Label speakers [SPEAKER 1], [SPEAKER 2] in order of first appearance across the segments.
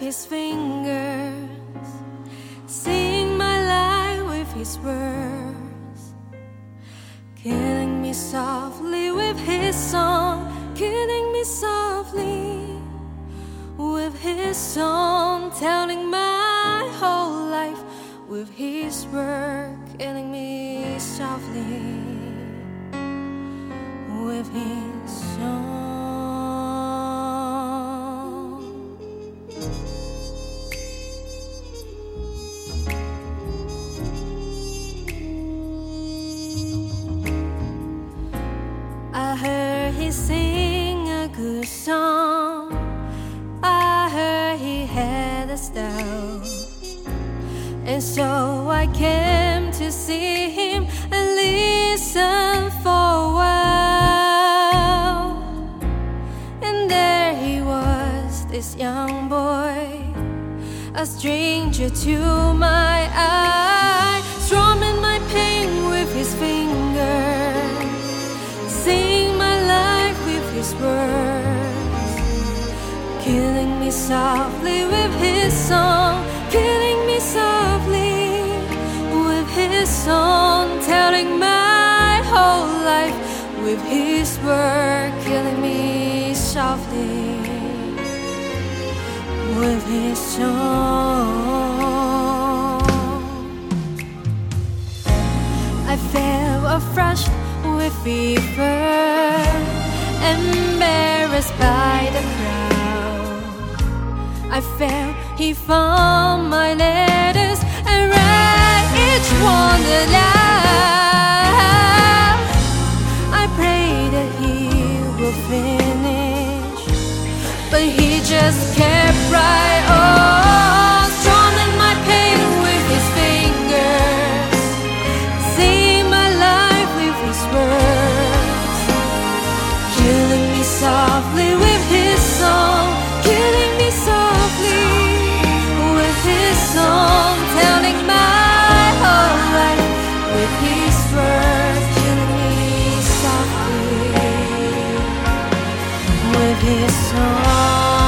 [SPEAKER 1] his fingers, sing my life with his words, killing me softly with his song, killing me softly with his song, telling my whole life with his word, killing me softly with his song. I heard he sing a good song, I heard he had a style, and so I came to see him and listen for a while. And there he was, this young boy, a stranger to my eye, strumming my pain with his fingers, sing my life with his words, killing me softly with his song, killing me softly with his song, telling my whole life with his word, killing me softly with his song. I felt flushed with fever, embarrassed by the crowd. I felt he found my letters and read each one aloud. I prayed that he would finish, but he just kept right on, strumming my pain with his fingers, sing my life with his words, killing me softly with his song, killing me softly with his song, telling my whole life with his words, killing me softly with his song.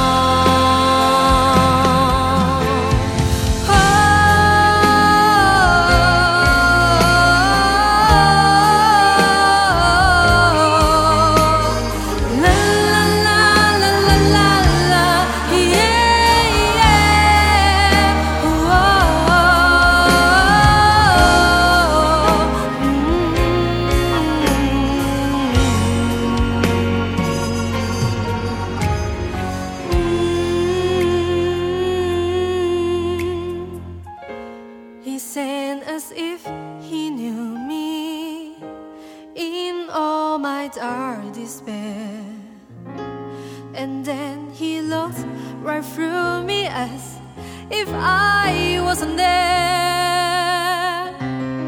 [SPEAKER 1] He sang as if he knew me in all my dark despair, and then he looked right through me as if I wasn't there,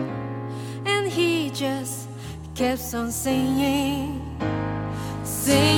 [SPEAKER 1] and he just kept on singing, singing.